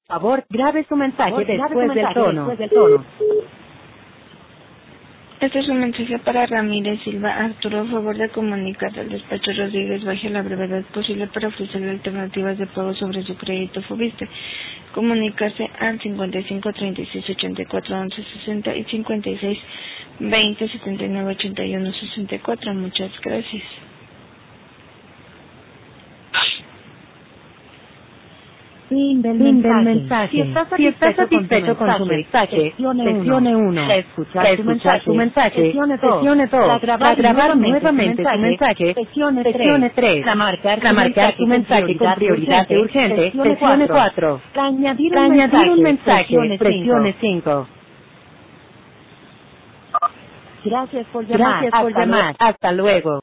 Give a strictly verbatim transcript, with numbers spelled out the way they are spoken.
Por favor, grabe su mensaje Por favor, grabe después su del mensaje tono. después del tono. Este es un mensaje para Ramírez Silva. Arturo, a favor de comunicarse al despacho Rodríguez baje la brevedad posible para ofrecerle alternativas de pago sobre su crédito Fobiste. Comunicarse al cincuenta y cinco, treinta y seis, ochenta y cuatro, once, sesenta y cincuenta y seis, veinte, setenta y nueve, ochenta y uno, sesenta y cuatro. Muchas gracias. Fin del Fin del mensaje. mensaje. Si estás Si estás satisfecho, satisfecho con su mensaje, presione uno. Para escuchar, Para tu escuchar mensaje, su mensaje, presione dos. presione dos. Para Para grabar, grabar nuevamente, nuevamente su su mensaje, presione presione tres. tres. Para marcar, Para marcar su mensaje con prioridad de urgente, presione cuatro. Para añadir Para un añadir un mensaje, mensaje, presione cinco. Gracias por llamar. Gracias por Hasta luego. llamar. Hasta luego.